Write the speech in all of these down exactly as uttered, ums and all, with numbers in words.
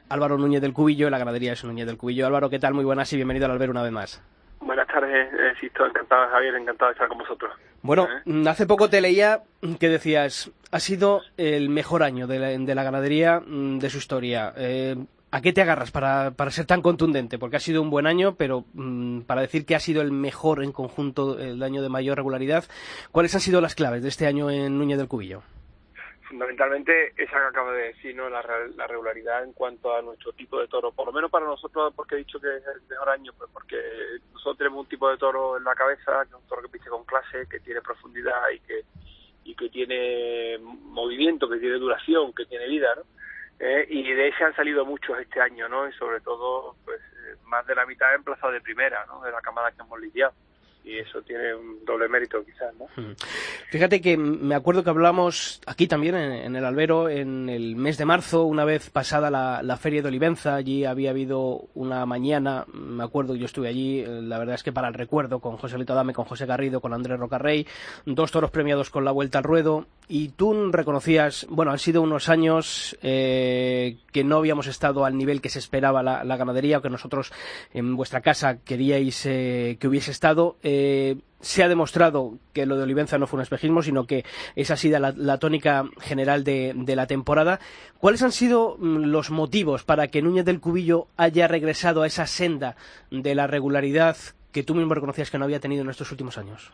Álvaro Núñez del Cubillo, la ganadería es Núñez del Cubillo. Álvaro, ¿qué tal? Muy buenas y bienvenido al albero una vez más. Buenas tardes, eh, Sisto, encantado, Javier, encantado de estar con vosotros. Bueno, ¿Eh? hace poco te leía que decías, ha sido el mejor año de la, de la ganadería de su historia. Eh, ¿A qué te agarras para, para ser tan contundente? Porque ha sido un buen año, pero mmm, para decir que ha sido el mejor en conjunto, el año de mayor regularidad, ¿cuáles han sido las claves de este año en Núñez del Cubillo? Fundamentalmente esa que acabo de decir, ¿no? La, la regularidad en cuanto a nuestro tipo de toro, por lo menos para nosotros, porque he dicho que es el mejor año, pues porque nosotros tenemos un tipo de toro en la cabeza, que es un toro que piste con clase, que tiene profundidad y que y que tiene movimiento, que tiene duración, que tiene vida, ¿no? Eh, y de ese han salido muchos este año, ¿no? Y sobre todo, pues más de la mitad en plaza de primera, ¿no? De la camada que hemos lidiado. Y eso tiene un doble mérito quizás, ¿no? Fíjate que me acuerdo que hablamos aquí también en, en el albero en el mes de marzo, una vez pasada la, la feria de Olivenza. Allí había habido una mañana, me acuerdo, yo estuve allí, la verdad es que para el recuerdo, con José Lito Adame, con José Garrido, con Andrés Rocarrey, dos toros premiados con la Vuelta al Ruedo, y tú reconocías, bueno, han sido unos años eh, que no habíamos estado al nivel que se esperaba la, la ganadería, o que nosotros en vuestra casa queríais eh, que hubiese estado. Eh, se ha demostrado que lo de Olivenza no fue un espejismo, sino que esa ha sido la, la tónica general de, de la temporada. ¿Cuáles han sido los motivos para que Núñez del Cubillo haya regresado a esa senda de la regularidad que tú mismo reconocías que no había tenido en estos últimos años?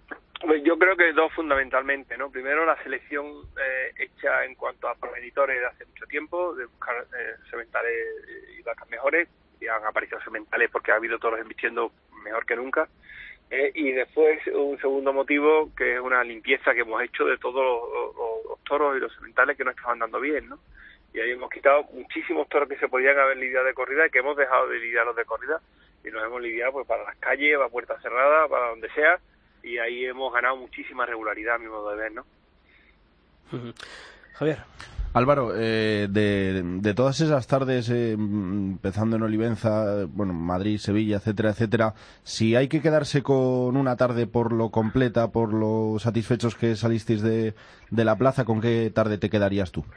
Yo creo que dos fundamentalmente, ¿no? Primero, la selección eh, hecha en cuanto a progenitores de hace mucho tiempo, de buscar eh, sementales y vacas mejores, y han aparecido sementales porque ha habido toros embistiendo mejor que nunca. Eh, y después un segundo motivo, que es una limpieza que hemos hecho de todos los, los, los toros y los sementales que no estaban dando bien, ¿no? Y ahí hemos quitado muchísimos toros que se podían haber lidiado de corrida y que hemos dejado de lidiar los de corrida, y los hemos lidiado pues para las calles, para puertas cerradas, para donde sea, y ahí hemos ganado muchísima regularidad, a mi modo de ver, ¿no? Uh-huh. Javier. Álvaro, eh, de, de todas esas tardes, eh, empezando en Olivenza, bueno, Madrid, Sevilla, etcétera, etcétera, si hay que quedarse con una tarde por lo completa, por lo satisfechos que salisteis de, de la plaza, ¿con qué tarde te quedarías tú?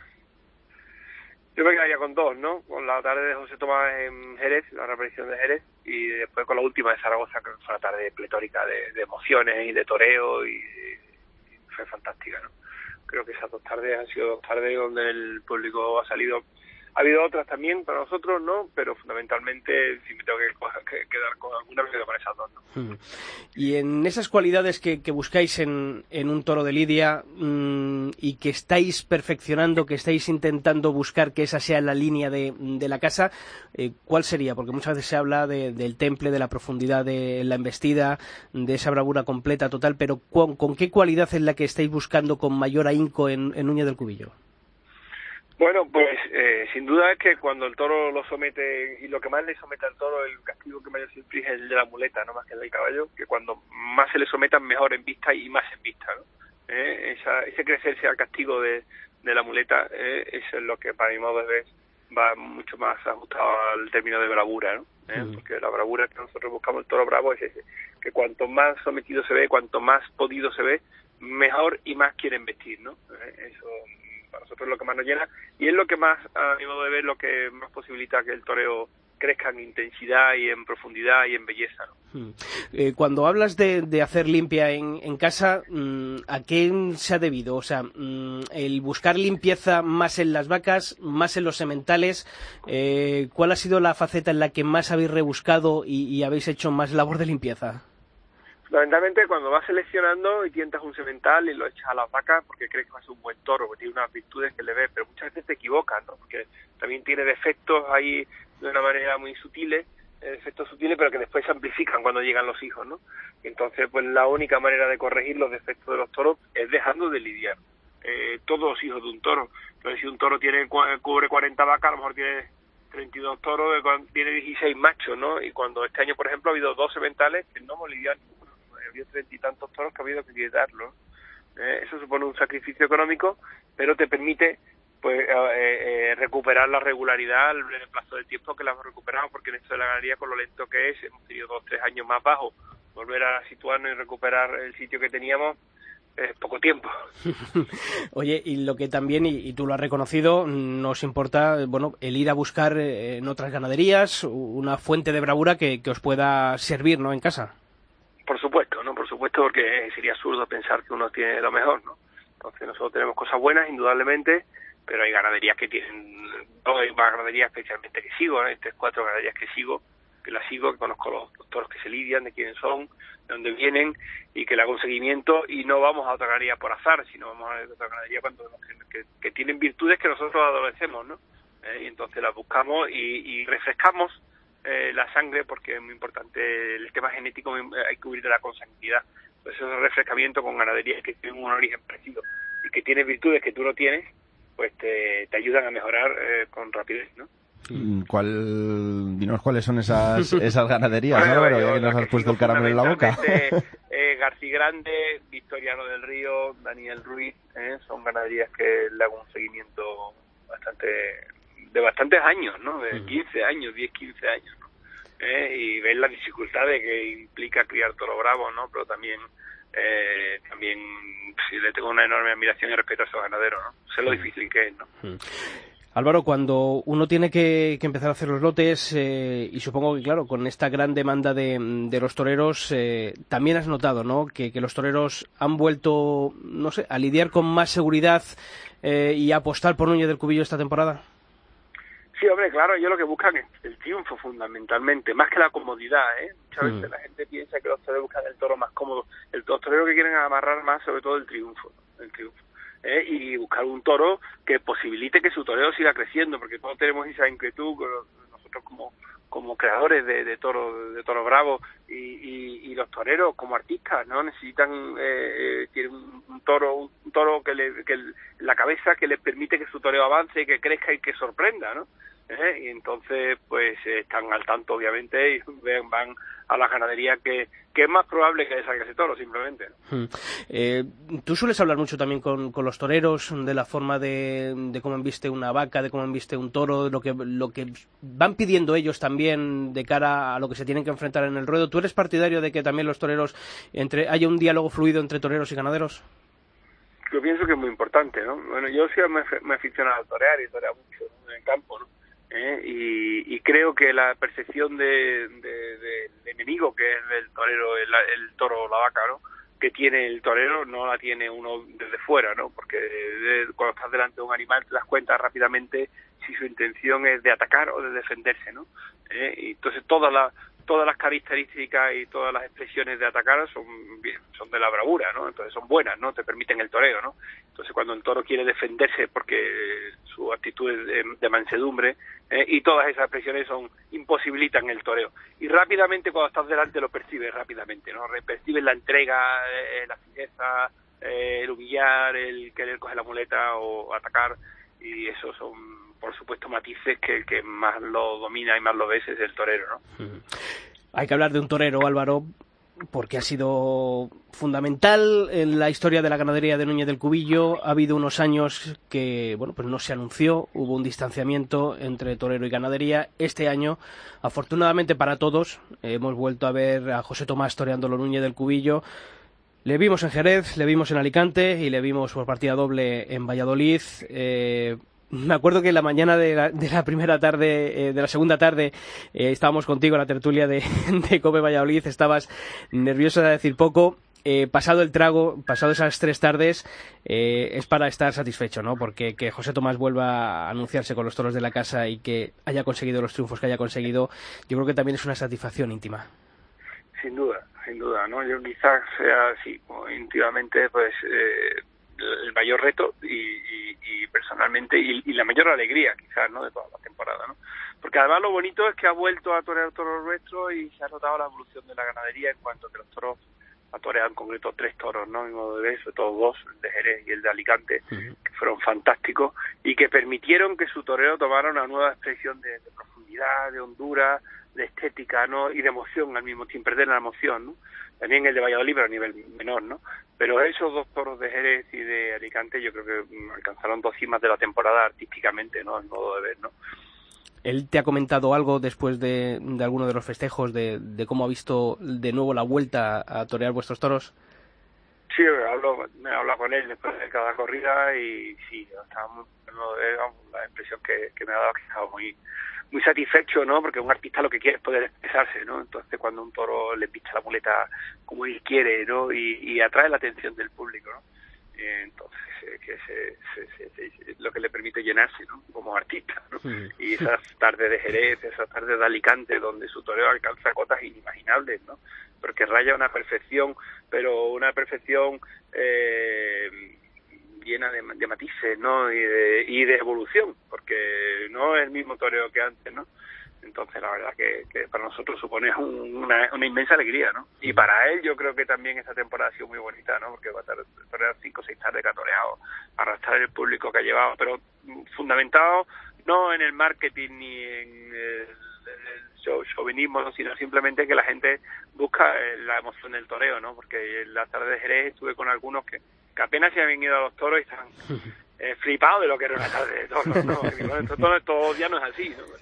Yo me quedaría con dos, ¿no? Con la tarde de José Tomás en Jerez, la reaparición de Jerez, y después con la última de Zaragoza, que fue una tarde pletórica de, de emociones y de toreo, y, y fue fantástica, ¿no? Creo que esas dos tardes han sido dos tardes donde el público ha salido. Ha habido otras también para nosotros, ¿no? Pero fundamentalmente, si me tengo que, que quedar con alguna, me quedo con esas dos, ¿no? Y en esas cualidades que, que buscáis en, en un toro de lidia mmm, y que estáis perfeccionando, que estáis intentando buscar que esa sea la línea de, de la casa, eh, ¿cuál sería? Porque muchas veces se habla de, del temple, de la profundidad de la embestida, de esa bravura completa, total, pero ¿con, con qué cualidad es la que estáis buscando con mayor ahínco en, en Núñez del Cubillo? Bueno, pues eh, sin duda es que cuando el toro lo somete, y lo que más le somete al toro, el castigo que mayor se inflige es el de la muleta, no más que el del caballo, que cuando más se le sometan mejor en vista y más en vista, ¿no? Eh, esa, ese crecerse al castigo de, de la muleta, eh, eso es lo que para mi modo de ver va mucho más ajustado al término de bravura, ¿no? Eh, mm. Porque la bravura que nosotros buscamos, el toro bravo, es ese, que cuanto más sometido se ve, cuanto más podido se ve, mejor y más quieren vestir, ¿no? Eh, eso para nosotros es lo que más nos llena y es lo que más, a mi modo de ver, lo que más posibilita que el toreo crezca en intensidad y en profundidad y en belleza, ¿no? Eh, cuando hablas de, de hacer limpia en, en casa, ¿a qué se ha debido? O sea, el buscar limpieza más en las vacas, más en los sementales, eh, ¿cuál ha sido la faceta en la que más habéis rebuscado y, y habéis hecho más labor de limpieza? Fundamentalmente cuando vas seleccionando y tientas un semental y lo echas a las vacas porque crees que va a ser un buen toro, porque tiene unas virtudes que le ves, pero muchas veces te equivocas, ¿no? Porque también tiene defectos ahí de una manera muy sutiles, defectos sutiles, pero que después se amplifican cuando llegan los hijos, ¿no? Y entonces, pues la única manera de corregir los defectos de los toros es dejando de lidiar. Eh, todos los hijos de un toro. Entonces, si un toro tiene cubre cuarenta vacas, a lo mejor tiene treinta y dos toros, tiene dieciséis machos, ¿no? Y cuando este año, por ejemplo, ha habido dos sementales que no hemos lidiado ninguno. Había treinta y tantos toros que ha habido que lidiarlos. Eh, eso supone un sacrificio económico, pero te permite pues eh, eh, recuperar la regularidad en el plazo de tiempo que la hemos recuperado, porque en esto de la ganadería, con lo lento que es, hemos tenido dos o tres años más bajos, volver a situarnos y recuperar el sitio que teníamos, es poco tiempo. Oye, y lo que también, y, y tú lo has reconocido, nos importa, bueno, el ir a buscar en otras ganaderías una fuente de bravura que, que os pueda servir, ¿no?, en casa. Por supuesto, ¿no? Por supuesto, porque sería absurdo pensar que uno tiene lo mejor, ¿no? Entonces nosotros tenemos cosas buenas, indudablemente, pero hay ganaderías que tienen, no, hay más ganaderías especialmente que sigo, ¿no? Hay tres, cuatro ganaderías que sigo, que las sigo, que conozco los doctores que se lidian, de quiénes son, de dónde vienen, y que le hago un seguimiento, y no vamos a otra ganadería por azar, sino vamos a otra ganadería cuando vemos que, que, que tienen virtudes que nosotros adolecemos, ¿no? Eh, y entonces las buscamos y, y refrescamos eh, la sangre, porque es muy importante el tema genético, hay que cubrir de la consanguinidad. Pues ese refrescamiento con ganaderías que tienen un origen parecido y que tienen virtudes que tú no tienes, pues te, te ayudan a mejorar eh, con rapidez, ¿no? ¿Cuál, dinos cuáles son esas esas ganaderías, bueno, ¿no? Bueno, yo, ya que nos has puesto el caramelo en la boca. eh, García Grande, Victoriano del Río, Daniel Ruiz, eh, son ganaderías que le hago un seguimiento bastante de bastantes años, ¿no? De quince años, diez, quince años, ¿no? Eh, y ves las dificultades que implica criar toro bravo, ¿no? Pero también eh, también sí, le tengo una enorme admiración y respeto a esos ganaderos, ¿no? Sé lo difícil que es, ¿no? Álvaro, cuando uno tiene que, que empezar a hacer los lotes, eh, y supongo que, claro, con esta gran demanda de, de los toreros, eh, también has notado, ¿no?, que, que los toreros han vuelto, no sé, a lidiar con más seguridad eh, y a apostar por Núñez del Cubillo esta temporada. Sí, hombre, claro, ellos lo que buscan es el triunfo fundamentalmente, más que la comodidad, ¿eh? Muchas veces Mm. la gente piensa que los toreros buscan el toro más cómodo. El, los toreros que quieren amarrar más, sobre todo el triunfo, ¿no? El triunfo. ¿Eh? Y buscar un toro que posibilite que su toreo siga creciendo, porque todos tenemos esa inquietud, nosotros como como creadores de, de toro de toro bravo y, y, y los toreros como artistas, ¿no? Necesitan eh, quieren un, un toro un toro que le que el, la cabeza que les permite que su toreo avance, que crezca y que sorprenda, ¿no? ¿Eh? Y entonces pues eh, están al tanto, obviamente, y ven, van a la ganadería que, que es más probable que salga ese toro, simplemente, ¿no? Hmm. Eh, tú sueles hablar mucho también con, con los toreros de la forma de, de cómo embiste una vaca, de cómo embiste un toro, lo que, lo que van pidiendo ellos también de cara a lo que se tienen que enfrentar en el ruedo. ¿Tú eres partidario de que también los toreros, entre haya un diálogo fluido entre toreros y ganaderos? Yo pienso que es muy importante, ¿no? Bueno, yo sí me, me aficiono a torear y torear mucho, ¿no?, en el campo, ¿no? ¿Eh? Y, y creo que la percepción de, de, de, de enemigo que es el torero, el, el toro o la vaca, ¿no?, que tiene el torero no la tiene uno desde fuera, ¿no? Porque de, cuando estás delante de un animal te das cuenta rápidamente si su intención es de atacar o de defenderse, ¿no? ¿Eh? Y entonces todas las todas las características y todas las expresiones de atacar son bien, son de la bravura, ¿no? Entonces son buenas, ¿no? Te permiten el toreo, ¿no? Entonces cuando el toro quiere defenderse porque su actitud es de, de mansedumbre, eh, y todas esas expresiones son imposibilitan el toreo. Y rápidamente cuando estás delante lo percibes rápidamente, ¿no? Percibes la entrega, eh, la fijeza, eh, el humillar, el querer coger la muleta o atacar, y eso son, por supuesto, matices que el que más lo domina y más lo ves es el torero, ¿no? Hmm. Hay que hablar de un torero, Álvaro, porque ha sido fundamental en la historia de la ganadería de Núñez del Cubillo. Ha habido unos años que, bueno, pues no se anunció, hubo un distanciamiento entre torero y ganadería. Este año, afortunadamente para todos, hemos vuelto a ver a José Tomás toreándolo Núñez del Cubillo. Le vimos en Jerez, le vimos en Alicante y le vimos por partida doble en Valladolid. Eh, me acuerdo que la mañana de la, de la primera tarde, eh, de la segunda tarde, eh, estábamos contigo en la tertulia de, de COPE Valladolid. Estabas nervioso de decir poco. Eh, pasado el trago, pasado esas tres tardes, eh, es para estar satisfecho, ¿no? Porque que José Tomás vuelva a anunciarse con los toros de la casa y que haya conseguido los triunfos que haya conseguido, yo creo que también es una satisfacción íntima. Sin duda, sin duda, ¿no? Yo quizás sea así, íntimamente, pues, eh, el mayor reto y, y, y personalmente, y, y la mayor alegría, quizás, ¿no?, de toda la temporada, ¿no? Porque además lo bonito es que ha vuelto a torear toros nuestros y se ha notado la evolución de la ganadería en cuanto a que los toros ha toreado en concreto tres toros, ¿no?, en modo de sobre todo dos, el de Jerez y el de Alicante, uh-huh, que fueron fantásticos y que permitieron que su toreo tomara una nueva expresión de, de profundidad, de hondura, de estética, ¿no?, y de emoción al mismo tiempo, perder la emoción, ¿no? También el de Valladolid, pero a nivel menor, ¿no? Pero esos dos toros de Jerez y de Alicante yo creo que alcanzaron dos cimas de la temporada artísticamente, ¿no?, al modo de ver, ¿no? ¿Él te ha comentado algo después de, de alguno de los festejos de, de cómo ha visto de nuevo la vuelta a torear vuestros toros? Sí, sí, hablo, me hablo con él después de cada corrida y sí, estaba muy, no, digamos, la impresión que, que me ha dado que estaba muy muy satisfecho, ¿no? Porque un artista lo que quiere es poder expresarse, ¿no? Entonces cuando un toro le pincha la muleta como él quiere, ¿no? Y, y atrae la atención del público, ¿no? Eh, entonces eh, que se, se, se, se, lo que le permite llenarse, ¿no? Como artista, ¿no? Sí. Y esas tardes de Jerez, esas tardes de Alicante, donde su toreo alcanza cotas inimaginables, ¿no? Porque raya una perfección, pero una perfección eh, llena de, de matices, ¿no? Y de, y de evolución, porque no es el mismo toreo que antes, ¿no? Entonces la verdad que, que para nosotros supone un, una, una inmensa alegría, ¿no? Y para él yo creo que también esta temporada ha sido muy bonita, ¿no? Porque va a estar torear cinco o seis tardes que ha toreado, arrastrar el público que ha llevado, pero fundamentado no en el marketing ni en el, el show, chauvinismo, ¿no? Sino simplemente que la gente busca la emoción del toreo, ¿no? Porque en la tarde de Jerez estuve con algunos que, que apenas se habían ido a los toros y estaban eh, flipados de lo que era una tarde de toros, ¿no? Y bueno, esto todo, todo ya no es así, ¿no?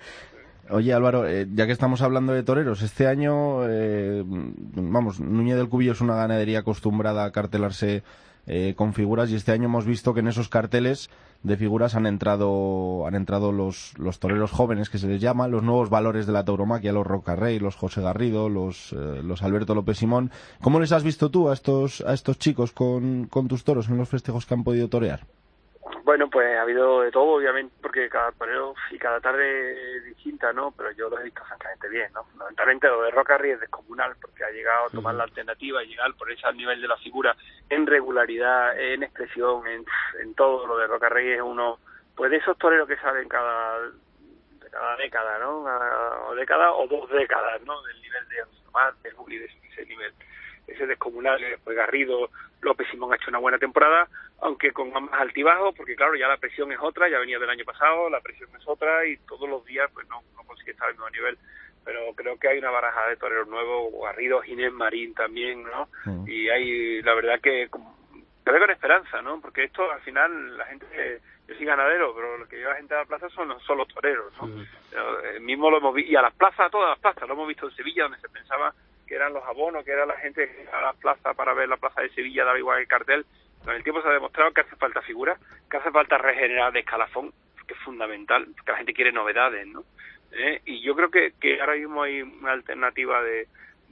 Oye, Álvaro, eh, ya que estamos hablando de toreros, este año, eh, vamos, Núñez del Cubillo es una ganadería acostumbrada a cartelarse eh, con figuras y este año hemos visto que en esos carteles de figuras han entrado han entrado los, los toreros jóvenes, que se les llama, los nuevos valores de la tauromaquia, los Roca Rey, los José Garrido, los, eh, los Alberto López Simón. ¿Cómo les has visto tú a estos a estos chicos con, con tus toros en los festejos que han podido torear? Bueno, pues ha habido de todo, obviamente, porque cada torero y cada tarde es distinta, ¿no? Pero yo lo he visto francamente bien, ¿no? Fundamentalmente lo de Roca Rey es descomunal, porque ha llegado a tomar la alternativa, a llegar por ese nivel de la figura, en regularidad, en expresión, en, en todo. Lo de Roca Rey es uno, pues de esos toreros que salen cada, de cada década, ¿no? O década o dos décadas, ¿no? Del nivel de Tomás, de Juli, de ese nivel. Ese descomunal, después Garrido, López Simón ha hecho una buena temporada, aunque con más altibajos, porque claro, ya la presión es otra, ya venía del año pasado, la presión es otra y todos los días pues no, no consigue estar al mismo nivel, pero creo que hay una baraja de toreros nuevos, Garrido, Ginés Marín también, ¿no? Mm. Y hay, la verdad que te veo con esperanza, ¿no? Porque esto al final la gente, yo soy ganadero, pero lo que lleva gente a la plaza son, son los toreros, ¿no? Mm. El mismo lo hemos visto, y a las plazas, a todas las plazas, lo hemos visto en Sevilla, donde se pensaba que eran los abonos, que era la gente a la plaza para ver la plaza de Sevilla, daba igual el cartel. Con el tiempo se ha demostrado que hace falta figura, que hace falta regenerar de escalafón, que es fundamental, porque la gente quiere novedades, ¿no? ¿Eh? Y yo creo que, que ahora mismo hay una alternativa de,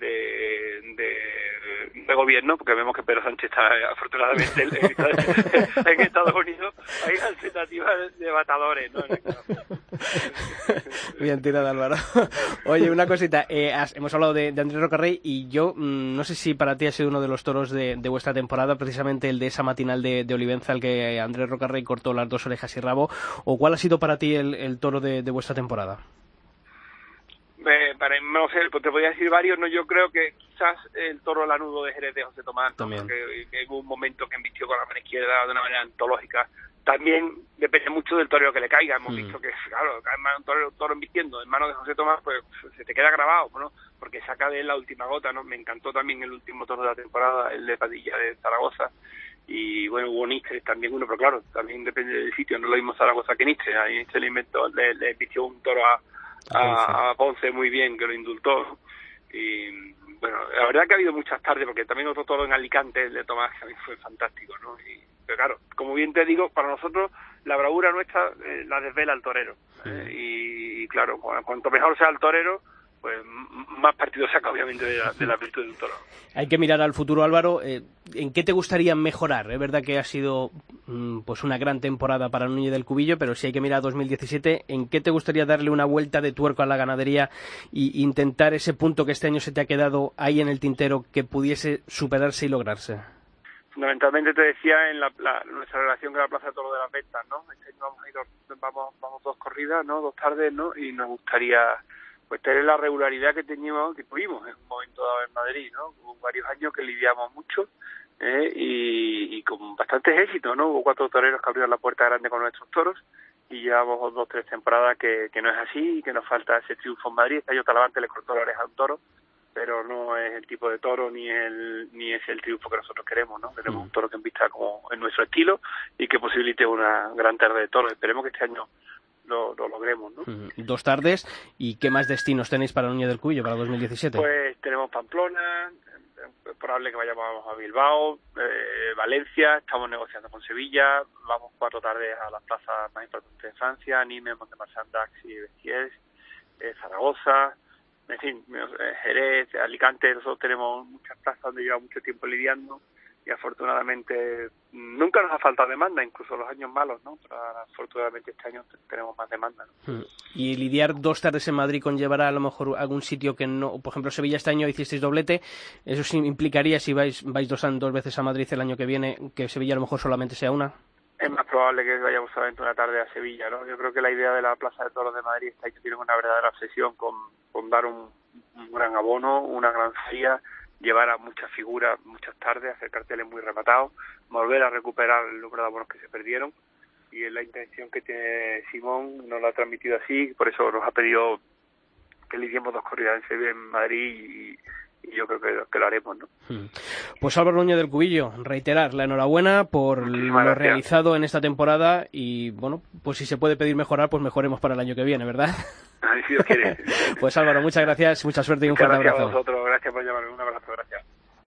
de, de, de gobierno, porque vemos que Pedro Sánchez está afortunadamente en, en Estados Unidos, hay alternativas de, de batadores, ¿no? Bien tirado, Álvaro. Oye, una cosita, eh, has, hemos hablado de, de Andrés Roca Rey y yo mmm, no sé si para ti ha sido uno de los toros de, de vuestra temporada, precisamente el de esa matinal de, de Olivenza, el que Andrés Roca Rey cortó las dos orejas y rabo, o cuál ha sido para ti el, el toro de, de vuestra temporada. Eh, para, no sé, pues te podría decir varios, no, yo creo que quizás el toro lanudo de Jerez de José Tomás, ¿no? que, que hubo un momento que embistió con la mano izquierda de una manera antológica. También depende mucho del torero que le caiga. Hemos mm. visto que, claro, cae un toro, un toro embistiendo en manos de José Tomás, pues se te queda grabado, ¿no? Porque saca de él la última gota, ¿no? Me encantó también el último toro de la temporada, el de Padilla de Zaragoza. Y bueno, hubo Nistres también uno, pero claro, también depende del sitio, no lo mismo Zaragoza que Nistres. Ahí Nistres le inventó, le, le embistió un toro a, a, a Ponce muy bien, que lo indultó, ¿no? Y bueno, la verdad que ha habido muchas tardes, porque también otro toro en Alicante, el de Tomás, que a mí fue fantástico, ¿no? Y, pero claro, como bien te digo, para nosotros la bravura nuestra eh, la desvela el torero. Sí. Eh, y, y claro, cuanto mejor sea el torero, pues más partido saca obviamente de la, de la virtud del toro. Hay que mirar al futuro, Álvaro. Eh, ¿En qué te gustaría mejorar? Es verdad que ha sido mm, pues una gran temporada para Núñez del Cubillo, pero si hay que mirar a dos mil diecisiete, ¿en qué te gustaría darle una vuelta de tuerco a la ganadería e intentar ese punto que este año se te ha quedado ahí en el tintero que pudiese superarse y lograrse? Fundamentalmente te decía en la, la, nuestra relación con la Plaza de Toros de las Ventas, ¿no? Este año vamos a ir, vamos, vamos dos corridas, ¿no? Dos tardes, ¿no? Y nos gustaría pues tener la regularidad que teníamos, que tuvimos en un momento dado en Madrid, ¿no? Hubo varios años que lidiamos mucho eh, y, y con bastantes éxitos, ¿no? Hubo cuatro toreros que abrieron la puerta grande con nuestros toros y llevamos dos, tres temporadas que, que no es así y que nos falta ese triunfo en Madrid. Este año Talavante le cortó la oreja a un toro, pero no es el tipo de toro ni el ni es el triunfo que nosotros queremos, ¿no? Queremos un toro que invista como en nuestro estilo y que posibilite una gran tarde de toros. Esperemos que este año Lo, lo logremos, ¿no? Dos tardes. ¿Y qué más destinos tenéis para Núñez del Cubillo para dos mil diecisiete? Pues tenemos Pamplona, por probable que vayamos a Bilbao, eh, Valencia, estamos negociando con Sevilla, vamos cuatro tardes a las plazas más importantes de Francia, Nîmes, Mont-de-Marsan, Dax y Béziers, eh, Zaragoza, en fin, eh, Jerez, Alicante. Nosotros tenemos muchas plazas donde llevamos mucho tiempo lidiando y afortunadamente nunca nos ha faltado demanda, incluso los años malos, ¿no? Pero afortunadamente este año tenemos más demanda, ¿no? Y lidiar dos tardes en Madrid conllevará a lo mejor algún sitio que no, por ejemplo Sevilla este año hicisteis doblete, eso sí implicaría, si vais vais dos, dos veces a Madrid el año que viene, que Sevilla a lo mejor solamente sea una. Es más probable que vayamos solamente una tarde a Sevilla, ¿no? Yo creo que la idea de la Plaza de Toros de Madrid está ahí, que tiene una verdadera obsesión con, con dar un, un gran abono, una gran feria, llevar a muchas figuras, muchas tardes, hacer carteles muy rematados, volver a recuperar el número de abonos que se perdieron, y es la intención que tiene Simón, nos lo ha transmitido así, por eso nos ha pedido que le hiciéramos dos corridas en Sevilla, en Madrid, y, y yo creo que, que lo haremos, ¿no? Pues Álvaro Núñez del Cubillo, reiterar la enhorabuena por Muchísimas lo gracias. realizado en esta temporada, y bueno, pues si se puede pedir mejorar, pues mejoremos para el año que viene, ¿verdad? Si Dios quiere. Pues Álvaro, muchas gracias, mucha suerte y un Muchas fuerte gracias abrazo. a vosotros, gracias por llamarme, un abrazo.